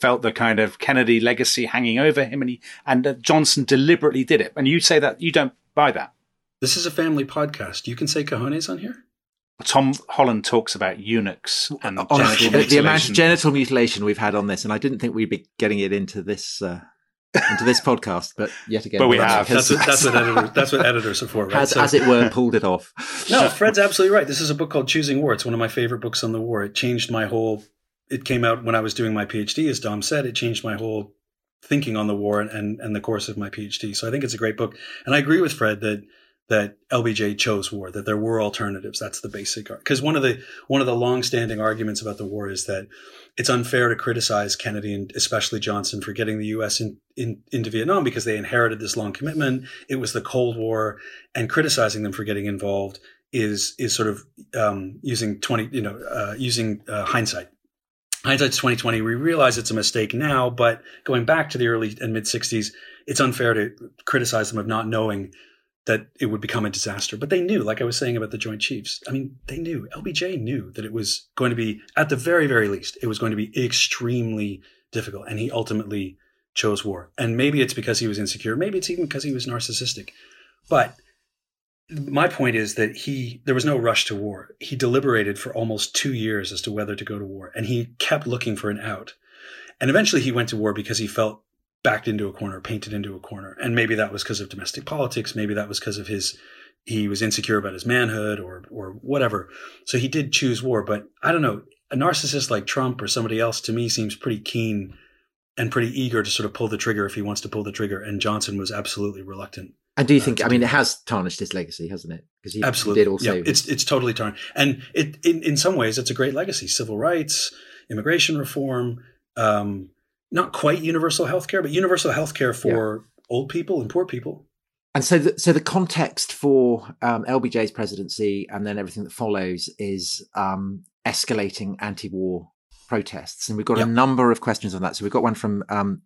felt the kind of Kennedy legacy hanging over him, and Johnson deliberately did it. And you say that you don't buy that. This is a family podcast. You can say cojones on here? Tom Holland talks about eunuchs and the amount of genital mutilation we've had on this, and I didn't think we'd be getting it into this podcast, but yet again, but we have. That's what editors are for, right? As it were, pulled it off. No, Fred's absolutely right. This is a book called Choosing War. It's one of my favorite books on the war. It changed my whole. It came out when I was doing my PhD, as Dom said. It changed my whole thinking on the war and the course of my PhD. So I think it's a great book, and I agree with Fred that LBJ chose war, that there were alternatives. That's the basic, because one of the long-standing arguments about the war is that it's unfair to criticize Kennedy and especially Johnson for getting the U.S. into Vietnam because they inherited this long commitment. It was the Cold War, and criticizing them for getting involved is sort of using hindsight. Hindsight's 2020. We realize it's a mistake now, but going back to the early and mid 60s, it's unfair to criticize them of not knowing that it would become a disaster. But they knew, like I was saying about the Joint Chiefs. I mean, they knew. LBJ knew that it was going to be, at the very, very least, it was going to be extremely difficult. And he ultimately chose war. And maybe it's because he was insecure. Maybe it's even because he was narcissistic. But my point is that there was no rush to war. He deliberated for almost 2 years as to whether to go to war. And he kept looking for an out. And eventually he went to war because he felt backed into a corner, painted into a corner. And maybe that was because of domestic politics. Maybe that was because of he was insecure about his manhood or whatever. So he did choose war. But I don't know, a narcissist like Trump or somebody else to me seems pretty keen and pretty eager to sort of pull the trigger if he wants to pull the trigger. And Johnson was absolutely reluctant. And do you think, it has tarnished his legacy, hasn't it? Because he absolutely did also. Yeah, it's totally tarnished. And in some ways, it's a great legacy. Civil rights, immigration reform, not quite universal healthcare, but universal healthcare for old people and poor people. And so the context for LBJ's presidency and then everything that follows is escalating anti-war protests. And we've got a number of questions on that. So we've got one from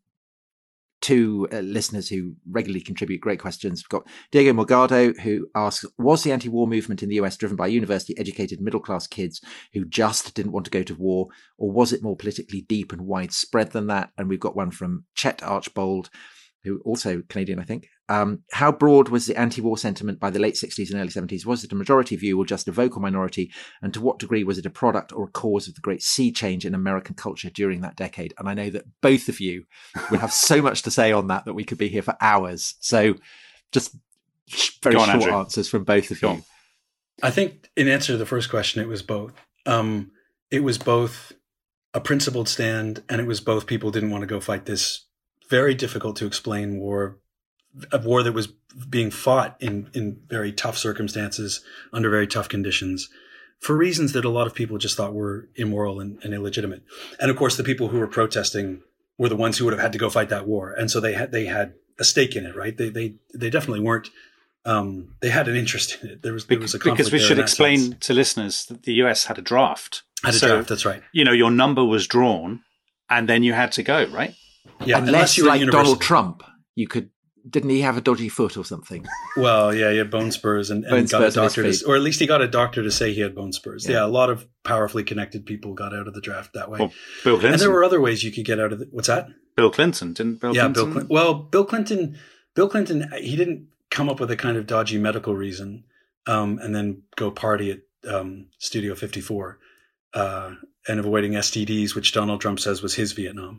two listeners who regularly contribute great questions. We've got Diego Morgado, who asks, was the anti-war movement in the US driven by university-educated middle-class kids who just didn't want to go to war, or was it more politically deep and widespread than that? And we've got one from Chet Archbold, who also Canadian, I think. How broad was the anti-war sentiment by the late 60s and early 70s? Was it a majority view or just a vocal minority? And to what degree was it a product or a cause of the great sea change in American culture during that decade? And I know that both of you would have so much to say on that we could be here for hours. So just very short Andrew. Answers from both of you. I think in answer to the first question, it was both. It was both a principled stand, and it was both people didn't want to go fight this very difficult to explain war, a war that was being fought in very tough circumstances, under very tough conditions, for reasons that a lot of people just thought were immoral and illegitimate. And of course, the people who were protesting were the ones who would have had to go fight that war. And so they had a stake in it, right? They definitely weren't, they had an interest in it. There was a conflict. Because we should explain to listeners that the US had a draft. That's right. Your number was drawn and then you had to go, right? Yeah, unless you were like Donald Trump, didn't he have a dodgy foot or something? Well, yeah, he had bone spurs and got a doctor or at least he got a doctor to say he had bone spurs. Yeah, a lot of powerfully connected people got out of the draft that way. Well, Bill Clinton. And there were other ways you could get out of it. What's that? Bill Clinton, didn't Bill Clinton? Yeah, Bill Clinton. Well, Bill Clinton, he didn't come up with a kind of dodgy medical reason and then go party at Studio 54. And avoiding STDs, which Donald Trump says was his Vietnam.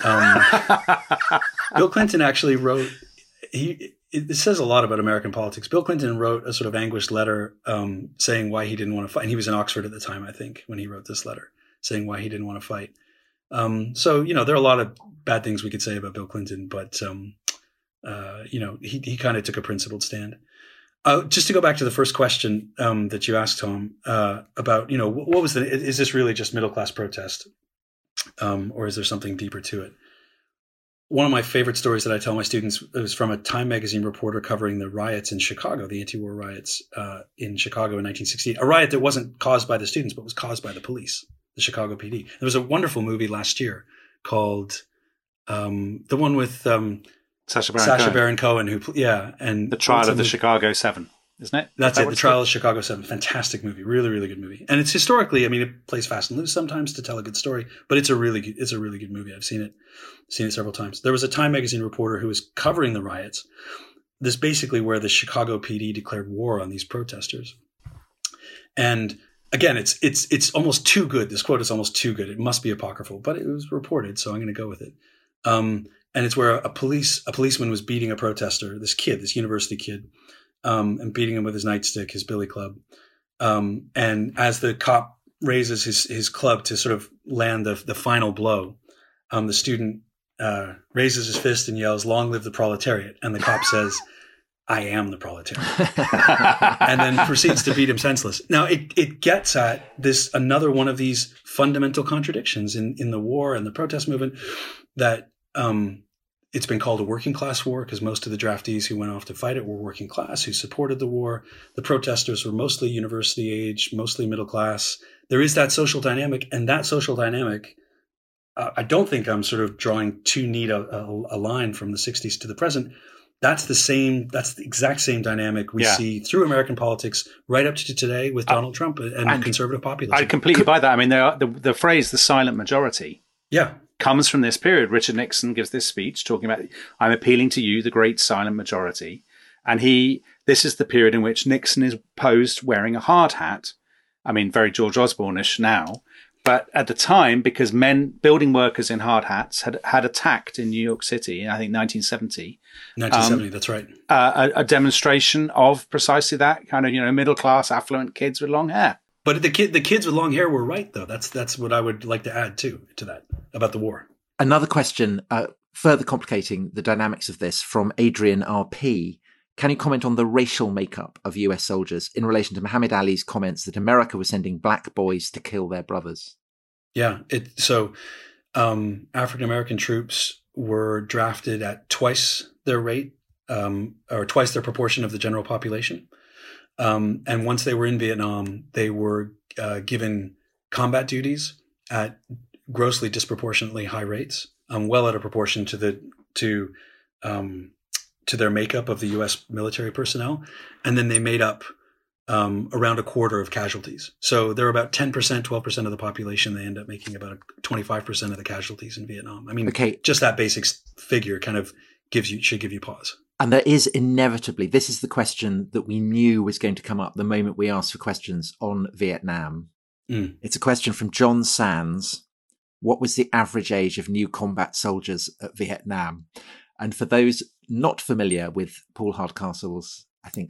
Bill Clinton actually wrote, it says a lot about American politics. Bill Clinton wrote a sort of anguished letter saying why he didn't want to fight. And he was in Oxford at the time, I think, when he wrote this letter, saying why he didn't want to fight. So, there are a lot of bad things we could say about Bill Clinton, but, he kind of took a principled stand. Just to go back to the first question that you asked, Tom, about, what was is this really just middle-class protest or is there something deeper to it? One of my favorite stories that I tell my students is from a Time magazine reporter covering the riots in Chicago, the anti-war riots in Chicago in 1968, a riot that wasn't caused by the students, but was caused by the police, the Chicago PD. There was a wonderful movie last year called the one with Sacha Baron Cohen, and The Trial of the Chicago 7. isn't it? That's it. The Trial of Chicago 7. Fantastic movie. Really, really good movie. And it's historically, I mean, it plays fast and loose sometimes to tell a good story, but it's a really good movie. I've seen it several times. There was a Time magazine reporter who was covering the riots. This basically where the Chicago PD declared war on these protesters. And again, it's almost too good. This quote is almost too good. It must be apocryphal, but it was reported, so I'm going to go with it. And it's where a policeman was beating a protester, this university kid, and beating him with his nightstick, his billy club. And as the cop raises his club to sort of land the final blow, the student raises his fist and yells, "Long live the proletariat!" And the cop says, "I am the proletariat," and then proceeds to beat him senseless. Now it gets at this, another one of these fundamental contradictions in the war and the protest movement, that it's been called a working class war because most of the draftees who went off to fight it were working class, who supported the war. The protesters were mostly university age, mostly middle class. There is that social dynamic, and that social dynamic, I don't think I'm sort of drawing too neat a line from the 60s to the present. That's the exact same dynamic we see through American politics right up to today with Donald Trump and conservative populism. I completely buy that. I mean, the phrase "the silent majority" comes from this period. Richard Nixon gives this speech talking about, "I'm appealing to you, the great silent majority." And this is the period in which Nixon is posed wearing a hard hat. I mean, very George Osborne-ish now. But at the time, because building workers in hard hats had attacked in New York City in, I think, 1970. 1970, that's right. A demonstration of precisely that kind of, middle-class, affluent kids with long hair. But the kids with long hair were right, though. That's what I would like to add, too, to that, about the war. Another question, further complicating the dynamics of this, from Adrian R.P. Can you comment on the racial makeup of US soldiers in relation to Muhammad Ali's comments that America was sending black boys to kill their brothers? Yeah. African-American troops were drafted at twice their rate, or twice their proportion of the general population. And once they were in Vietnam, they were given combat duties at grossly disproportionately high rates, well out of proportion to their makeup of the U.S. military personnel. And then they made up around a quarter of casualties. So they're about 10%, 12% of the population. They end up making about 25% of the casualties in Vietnam. I mean, just that basic figure kind of should give you pause. And there is inevitably, this is the question that we knew was going to come up the moment we asked for questions on Vietnam. It's a question from John Sands. What was the average age of new combat soldiers at Vietnam? And for those not familiar with Paul Hardcastle's, I think,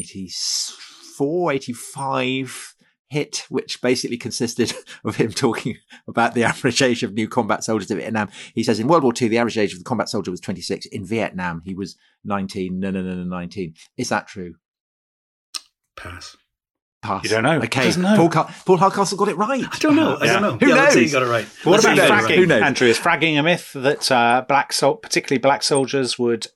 1984, 85 hit, which basically consisted of him talking about the average age of new combat soldiers in Vietnam. He says in World War II, the average age of the combat soldier was 26. In Vietnam, he was 19. No, 19. Is that true? Pass. You don't know. Okay. Paul Hardcastle got it right. I don't know. Who knows? Let's say he got it right. What about fragging? Who knows? Andrew, is fragging a myth that particularly black soldiers would,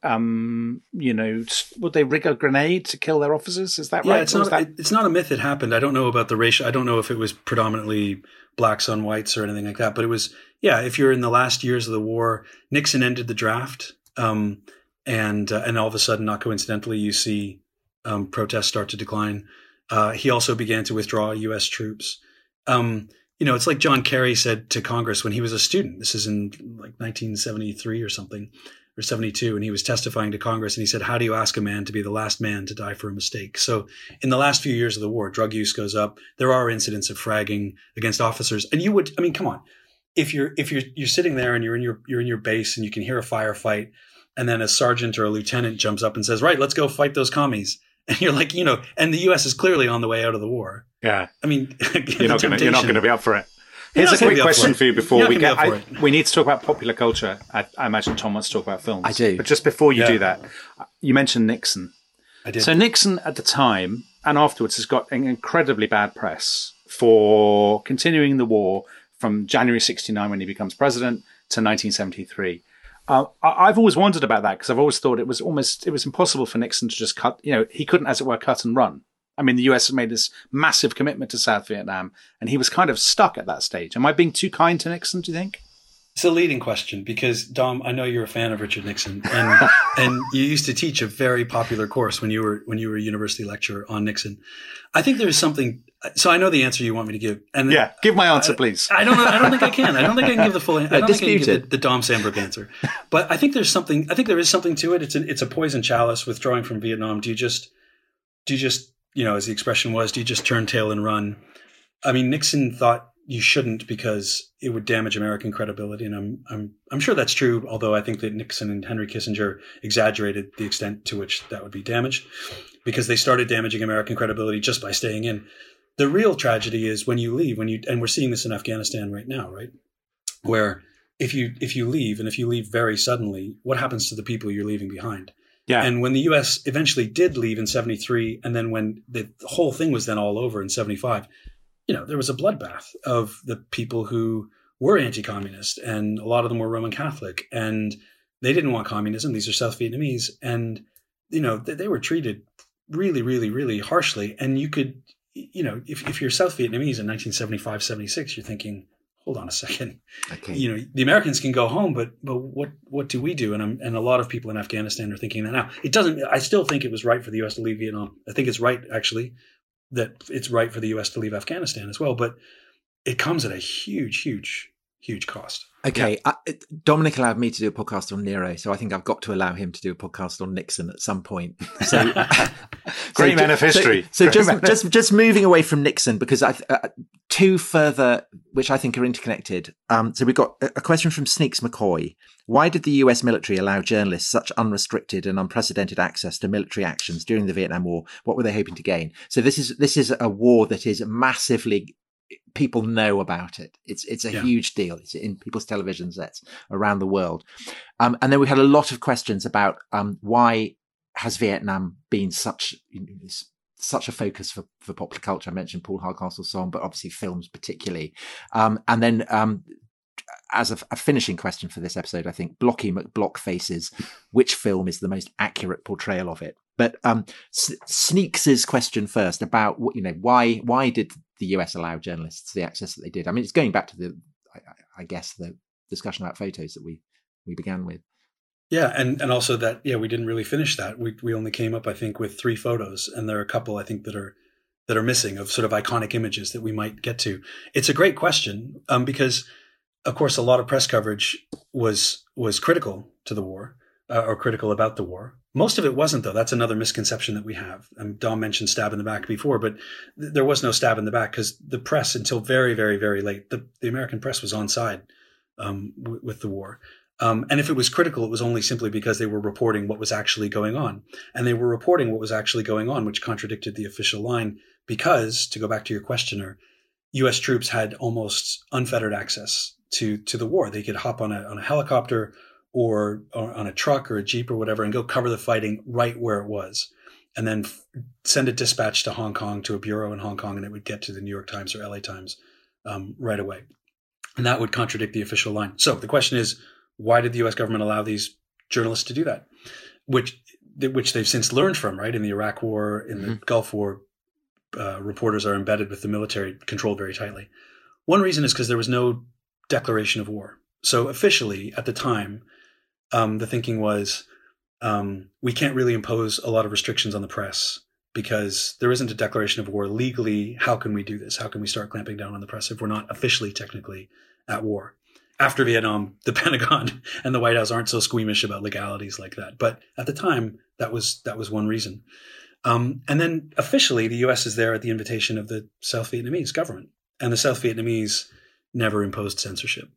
would they rig a grenade to kill their officers? Is that right? It's not a myth. It happened. I don't know about the racial. I don't know if it was predominantly blacks on whites or anything like that. But it was, if you're in the last years of the war, Nixon ended the draft, and all of a sudden, not coincidentally, you see protests start to decline. He also began to withdraw U.S. troops. It's like John Kerry said to Congress when he was a student. This is in like 1973 or something, or 72. And he was testifying to Congress and he said, how do you ask a man to be the last man to die for a mistake? So in the last few years of the war, drug use goes up. There are incidents of fragging against officers. And come on, if you're sitting there and you're in your base and you can hear a firefight and then a sergeant or a lieutenant jumps up and says, right, let's go fight those commies. And you're like, and the U.S. is clearly on the way out of the war. Yeah. I mean, you're not going to be up for it. Here's a quick question for you before we get. We need to talk about popular culture. I imagine Tom wants to talk about films. I do. But just before you do that, you mentioned Nixon. I did. So Nixon at the time and afterwards has got an incredibly bad press for continuing the war from January 69 when he becomes president to 1973. I've always wondered about that because I've always thought it was impossible for Nixon to just cut, he couldn't, as it were, cut and run. I mean, the US had made this massive commitment to South Vietnam and he was kind of stuck at that stage. Am I being too kind to Nixon, do you think? It's a leading question because, Dom, I know you're a fan of Richard Nixon, and you used to teach a very popular course when you were a university lecturer on Nixon. I think there's something. So I know the answer you want me to give, and give my answer, please. I don't know. I don't think I can. I don't think I can give the full. I don't think I can give it. the Dom Sandberg answer. But I think there's something. I think there is something to it. It's a poison chalice. Withdrawing from Vietnam. Do you just as the expression was, do you just turn tail and run? I mean, Nixon thought you shouldn't because it would damage American credibility, and I'm sure that's true. Although I think that Nixon and Henry Kissinger exaggerated the extent to which that would be damaged, because they started damaging American credibility just by staying in. The real tragedy is when you leave, and we're seeing this in Afghanistan right now, right? Where if you leave, and if you leave very suddenly, what happens to the people you're leaving behind? Yeah. And when the U.S. eventually did leave in 1973, and then when the whole thing was then all over in 1975. There was a bloodbath of the people who were anti-communist, and a lot of them were Roman Catholic, and they didn't want communism. These are South Vietnamese, and they were treated really, really, really harshly. And you could, if you're South Vietnamese in 1975, 76, you're thinking, hold on a second. Okay. The Americans can go home, but what do we do? And a lot of people in Afghanistan are thinking that now. It doesn't. I still think it was right for the U.S. to leave Vietnam. I think it's right, actually, that it's right for the U.S. to leave Afghanistan as well, but it comes at a huge, huge, huge cost. Okay, Dominic allowed me to do a podcast on Nero, so I think I've got to allow him to do a podcast on Nixon at some point. So, great man of history. So just moving away from Nixon, because two further, which I think are interconnected. So we've got a question from Sneaks McCoy. Why did the US military allow journalists such unrestricted and unprecedented access to military actions during the Vietnam War? What were they hoping to gain? So this is a war that is massively, people know about it. It's a huge deal. It's in people's television sets around the world. And then we had a lot of questions about why has Vietnam been such a focus for popular culture. I mentioned Paul Hardcastle's song, but obviously films particularly. And then as a finishing question for this episode, I think Blocky McBlockface's which film is the most accurate portrayal of it. But Sneaks's question first about why did the US allow journalists the access that they did? I mean, it's going back to the discussion about photos that we began with. Yeah, and also that we didn't really finish that. We only came up, I think, with 3 photos, and there are a couple I think that are missing of sort of iconic images that we might get to. It's a great question because, of course, a lot of press coverage was critical to the war or critical about the war. Most of it wasn't, though. That's another misconception that we have. Dom mentioned stab in the back before, but there was no stab in the back because the press, until very, very, very late, the American press was on side with the war. And if it was critical, it was only simply because they were reporting what was actually going on. And they were reporting what was actually going on, which contradicted the official line because, to go back to your questioner, U.S. troops had almost unfettered access to the war. They could hop on a helicopter or on a truck or a Jeep or whatever and go cover the fighting right where it was. And then send a dispatch to Hong Kong, to a bureau in Hong Kong, and it would get to the New York Times or LA Times right away. And that would contradict the official line. So the question is, why did the U.S. government allow these journalists to do that? Which they've since learned from, right? In the Iraq War, in the Gulf War, reporters are embedded with the military, controlled very tightly. One reason is because there was no declaration of war. So officially, at the time, the thinking was we can't really impose a lot of restrictions on the press because there isn't a declaration of war. Legally, how can we do this? How can we start clamping down on the press if we're not officially, technically at war? After Vietnam, the Pentagon and the White House aren't so squeamish about legalities like that. But at the time, that was one reason. And then officially, the U.S. is there at the invitation of the South Vietnamese government. And the South Vietnamese never imposed censorship.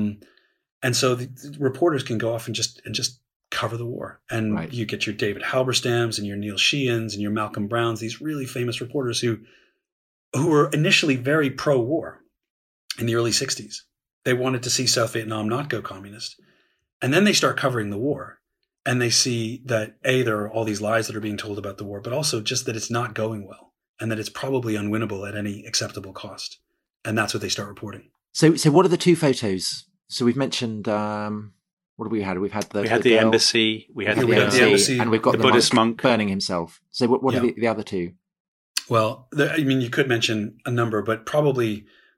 And so the reporters can go off and just cover the war. And you get your David Halberstams and your Neil Sheehan's and your Malcolm Browns, these really famous reporters who were initially very pro-war in the early 60s. They wanted to see South Vietnam not go communist. And then they start covering the war. And they see that, A, there are all these lies that are being told about the war, but also just that it's not going well and that it's probably unwinnable at any acceptable cost. And that's what they start reporting. So what are the 2 photos? So we've mentioned, what have we had? We had the embassy, we had the embassy, and we've got the Buddhist monk burning himself. So what are the other 2? Well, you could mention a number, but probably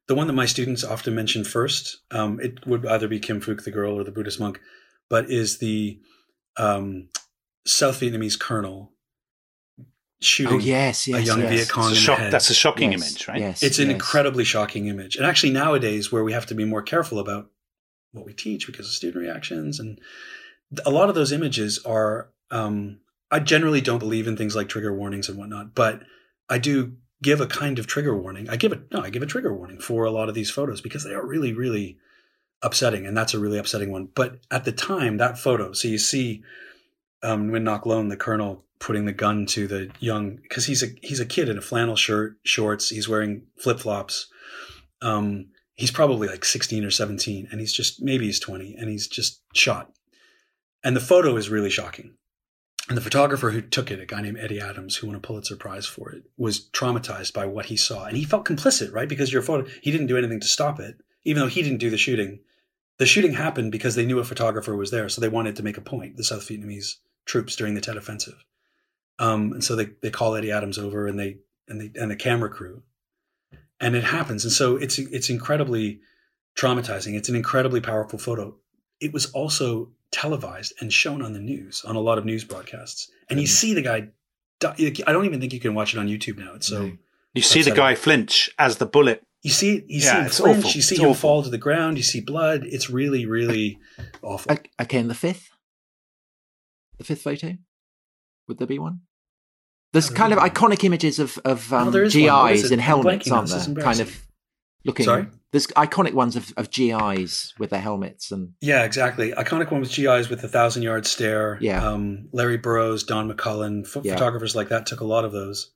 the one that my students often mention first, it would either be Kim Phuc, the girl, or the Buddhist monk, but is the South Vietnamese colonel shooting a young Viet Cong in the head. That's a shocking image, right? Yes, it's an incredibly shocking image. And actually nowadays, where we have to be more careful about what we teach because of student reactions, and a lot of those images are, I generally don't believe in things like trigger warnings and whatnot, but I do give a kind of trigger warning. I give a trigger warning for a lot of these photos because they are really, really upsetting. And that's a really upsetting one. But at the time, that photo, so you see Nguyen Ngoc Loan, the colonel, putting the gun to the young, because he's a kid in a flannel shirt, shorts. He's wearing flip-flops. He's probably like 16 or 17, and maybe he's 20, and he's just shot. And the photo is really shocking. And the photographer who took it, a guy named Eddie Adams, who won a Pulitzer Prize for it, was traumatized by what he saw. And he felt complicit, right? Because he didn't do anything to stop it, even though he didn't do the shooting. The shooting happened because they knew a photographer was there, so they wanted to make a point, the South Vietnamese troops during the Tet Offensive. And so they call Eddie Adams over and the camera crew, and it happens. And so it's incredibly traumatizing. It's an incredibly powerful photo. It was also televised and shown on the news, on a lot of news broadcasts. And you see the guy die. I don't even think you can watch it on YouTube now. It's so you see the guy flinch as the bullet. You see him flinch. Awful. You see him fall to the ground. You see blood. It's really, really awful. Okay, and the fifth photo, would there be one? There's kind of iconic images of GIs in helmets, aren't there? Kind of looking. Sorry? There's iconic ones of GIs with their helmets. Yeah, exactly. Iconic one with GIs with the 1,000-yard stare. Yeah. Larry Burroughs, Don McCullen, photographers like that took a lot of those.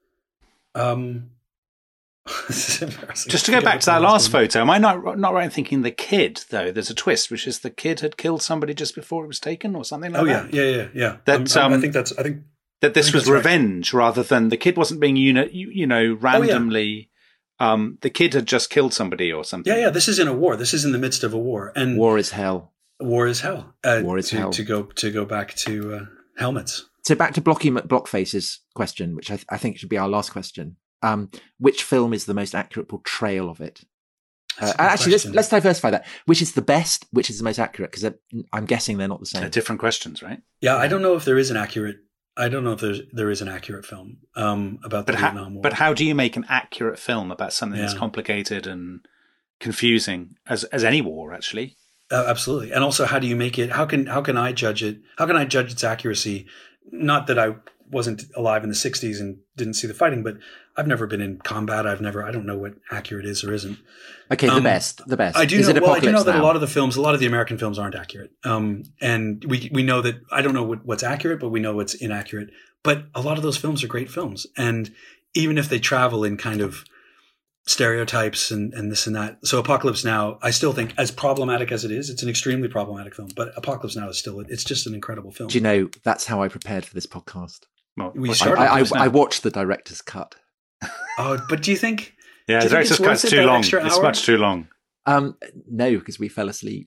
Just to go back to that last photo, am I not right in thinking the kid, though? There's a twist, which is the kid had killed somebody just before it was taken or something like that? Yeah. I think that this was revenge rather than the kid wasn't being, randomly. The kid had just killed somebody or something. Yeah. This is in a war. This is in the midst of a war, and war is hell. War is hell. Hell. To go back to helmets. So back to Blockface's question, which I think should be our last question. Which film is the most accurate portrayal of it? Actually, let's diversify that. Which is the best? Which is the most accurate? Because I'm guessing they're not the same. They're different questions, right? Yeah, I don't know if there is an accurate. I don't know if there is an accurate film about the Vietnam War. But how do you make an accurate film about something that's complicated and confusing as any war, actually? Absolutely. And also, how do you make it? How can I judge it? How can I judge its accuracy? Not that I wasn't alive in the 60s and didn't see the fighting, but I've never been in combat. I don't know what accurate is or isn't. Okay, the best. I do know that a lot of the American films aren't accurate. And we know that, I don't know what's accurate, but we know what's inaccurate. But a lot of those films are great films. And even if they travel in kind of stereotypes and this and that. So Apocalypse Now, I still think, as problematic as it is, it's an extremely problematic film, but Apocalypse Now is it's just an incredible film. Do you know, that's how I prepared for this podcast. Well, I watched the director's cut. Oh, but do you think? Yeah, the director's cut's too long. It's much too long. No, because we fell asleep.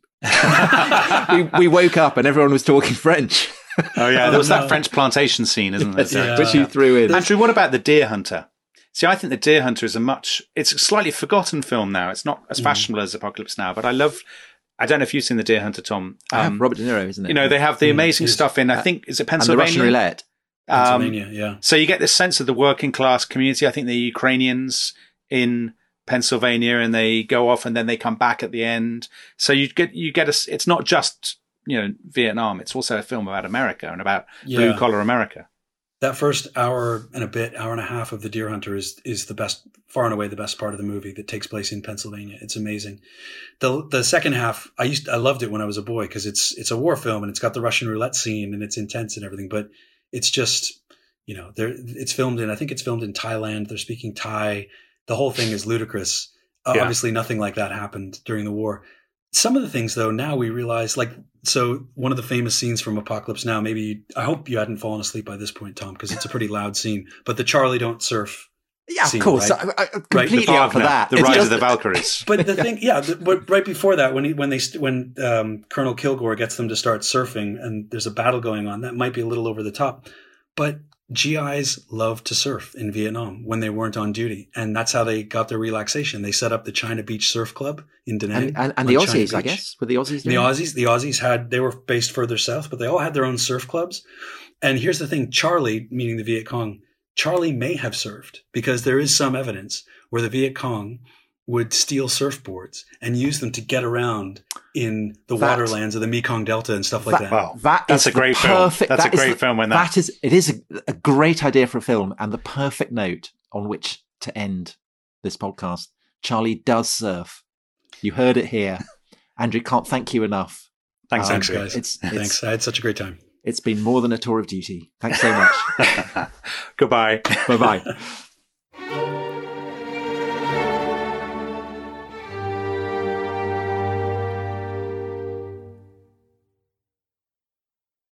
we woke up and everyone was talking French. Oh yeah, there was that French plantation scene, isn't there? Which you threw in. Andrew, what about The Deer Hunter? See, I think The Deer Hunter is it's a slightly forgotten film now. It's not as fashionable as Apocalypse Now, but I don't know if you've seen The Deer Hunter, Tom. Robert De Niro, isn't it? They have the amazing stuff in, I think, is it Pennsylvania? And the Russian roulette. Pennsylvania, yeah. So you get this sense of the working class community. I think the Ukrainians in Pennsylvania, and they go off and then they come back at the end. So you get it's not just, Vietnam. It's also a film about America and about blue collar America. That first hour and a half of The Deer Hunter is the best, far and away the best part of the movie that takes place in Pennsylvania. It's amazing. The second half, I loved it when I was a boy because it's a war film and it's got the Russian roulette scene and it's intense and everything, but it's just, it's filmed in Thailand. They're speaking Thai. The whole thing is ludicrous. Obviously nothing like that happened during the war. Some of the things though, now we realize, so one of the famous scenes from Apocalypse Now, I hope you hadn't fallen asleep by this point, Tom, because it's a pretty loud scene, but the Charlie Don't Surf. Yeah, scene, of course. Right? I completely up for that. The Rise of the Valkyries. But the thing, but right before that, when Colonel Kilgore gets them to start surfing and there's a battle going on, that might be a little over the top. But GIs loved to surf in Vietnam when they weren't on duty. And that's how they got their relaxation. They set up the China Beach Surf Club in Da Nang. And the Aussies, I guess. Were the Aussies doing The Aussies they were based further south, but they all had their own surf clubs. And here's the thing, Charlie, meaning the Viet Cong, Charlie may have surfed because there is some evidence where the Viet Cong would steal surfboards and use them to get around in the waterlands of the Mekong Delta and stuff like that. Wow, that's a great film. That's a great film. It is a great idea for a film and the perfect note on which to end this podcast. Charlie does surf. You heard it here. Andrew, can't thank you enough. Thanks, guys. Thanks. I had such a great time. It's been more than a tour of duty. Thanks so much. Goodbye. Bye-bye.